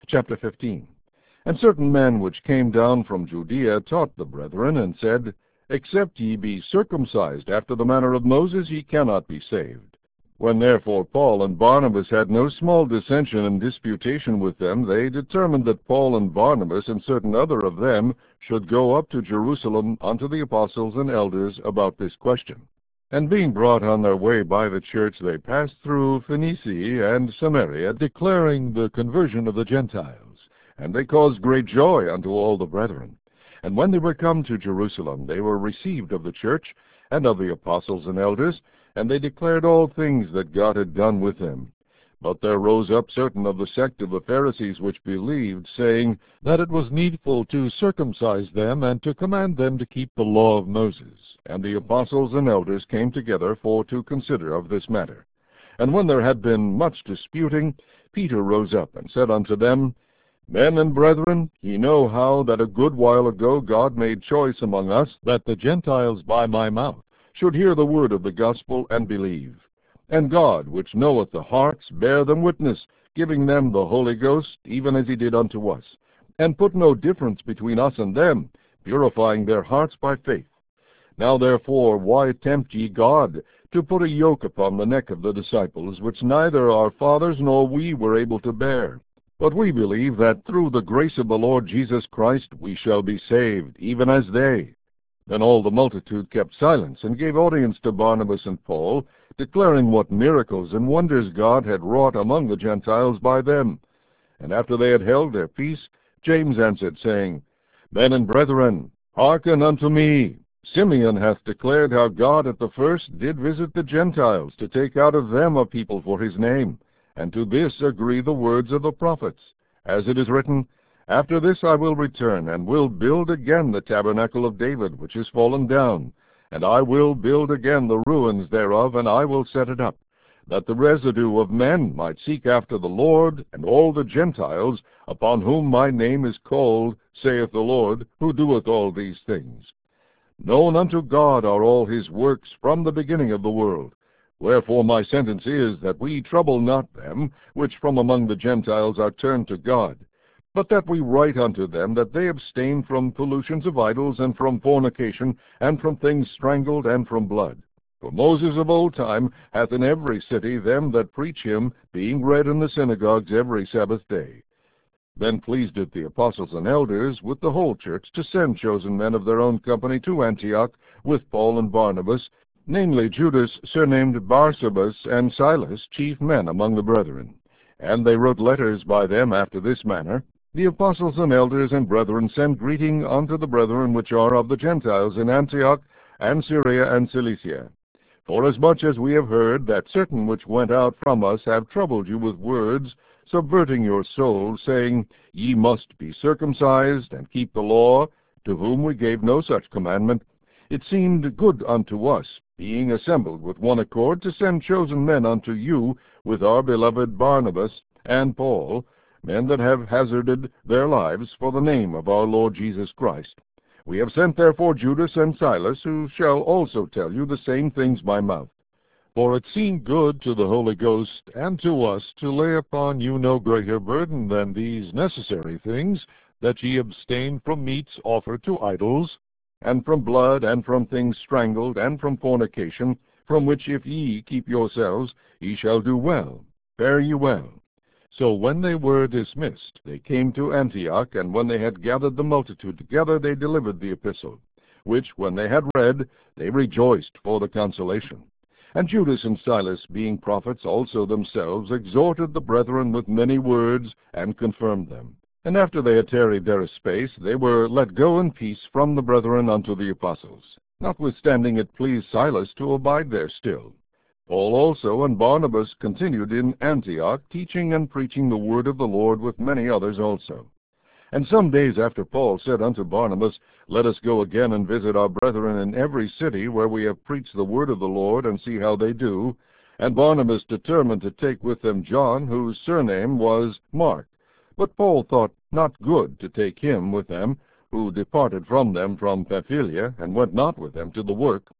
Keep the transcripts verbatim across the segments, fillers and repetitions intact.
Chapter fifteen. And certain men which came down from Judea taught the brethren, and said, Except ye be circumcised after the manner of Moses, ye cannot be saved. When therefore Paul and Barnabas had no small dissension and disputation with them, they determined that Paul and Barnabas and certain other of them should go up to Jerusalem unto the apostles and elders about this question. And being brought on their way by the church, they passed through Phoenicia and Samaria, declaring the conversion of the Gentiles. And they caused great joy unto all the brethren. And when they were come to Jerusalem, they were received of the church, and of the apostles and elders, and they declared all things that God had done with them. But there rose up certain of the sect of the Pharisees which believed, saying, that it was needful to circumcise them, and to command them to keep the law of Moses. And the apostles and elders came together for to consider of this matter. And when there had been much disputing, Peter rose up, and said unto them, Men and brethren, ye know how that a good while ago God made choice among us, that the Gentiles by my mouth should hear the word of the gospel, and believe. And God, which knoweth the hearts, bare them witness, giving them the Holy Ghost, even as he did unto us, and put no difference between us and them, purifying their hearts by faith. Now therefore, why tempt ye God, to put a yoke upon the neck of the disciples, which neither our fathers nor we were able to bear? But we believe that through the grace of the Lord Jesus Christ we shall be saved, even as they. Then all the multitude kept silence, and gave audience to Barnabas and Paul, declaring what miracles and wonders God had wrought among the Gentiles by them. And after they had held their peace, James answered, saying, Men and brethren, hearken unto me. Simeon hath declared how God at the first did visit the Gentiles, to take out of them a people for his name. And to this agree the words of the prophets, as it is written, After this I will return, and will build again the tabernacle of David, which is fallen down, and I will build again the ruins thereof, and I will set it up, that the residue of men might seek after the Lord, and all the Gentiles, upon whom my name is called, saith the Lord, who doeth all these things. Known unto God are all his works from the beginning of the world. Wherefore my sentence is, that we trouble not them, which from among the Gentiles are turned to God, but that we write unto them, that they abstain from pollutions of idols, and from fornication, and from things strangled, and from blood. For Moses of old time hath in every city them that preach him, being read in the synagogues every Sabbath day. Then pleased it the apostles and elders, with the whole church, to send chosen men of their own company to Antioch, with Paul and Barnabas, namely Judas surnamed Barsabas, and Silas, chief men among the brethren. And they wrote letters by them after this manner, The apostles and elders and brethren send greeting unto the brethren which are of the Gentiles in Antioch, and Syria, and Cilicia. Forasmuch as we have heard that certain which went out from us have troubled you with words, subverting your souls, saying, Ye must be circumcised, and keep the law, to whom we gave no such commandment, it seemed good unto us, being assembled with one accord, to send chosen men unto you, with our beloved Barnabas and Paul, men that have hazarded their lives for the name of our Lord Jesus Christ. We have sent therefore Judas and Silas, who shall also tell you the same things by mouth. For it seemed good to the Holy Ghost and to us to lay upon you no greater burden than these necessary things, that ye abstain from meats offered to idols, and from blood, and from things strangled, and from fornication, from which if ye keep yourselves, ye shall do well. Fare ye well. So when they were dismissed, they came to Antioch, and when they had gathered the multitude together, they delivered the epistle, which, when they had read, they rejoiced for the consolation. And Judas and Silas, being prophets also themselves, exhorted the brethren with many words, and confirmed them. And after they had tarried there a space, they were let go in peace from the brethren unto the apostles. Notwithstanding it pleased Silas to abide there still. Paul also and Barnabas continued in Antioch, teaching and preaching the word of the Lord with many others also. And some days after Paul said unto Barnabas, Let us go again and visit our brethren in every city where we have preached the word of the Lord, and see how they do. And Barnabas determined to take with them John, whose surname was Mark. But Paul thought not good to take him with them, who departed from them from Pamphylia, and went not with them to the work.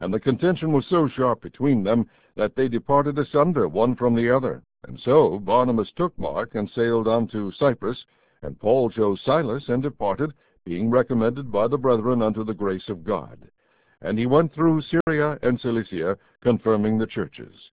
And the contention was so sharp between them that they departed asunder one from the other. And so Barnabas took Mark and sailed unto Cyprus, and Paul chose Silas and departed, being recommended by the brethren unto the grace of God. And he went through Syria and Cilicia, confirming the churches.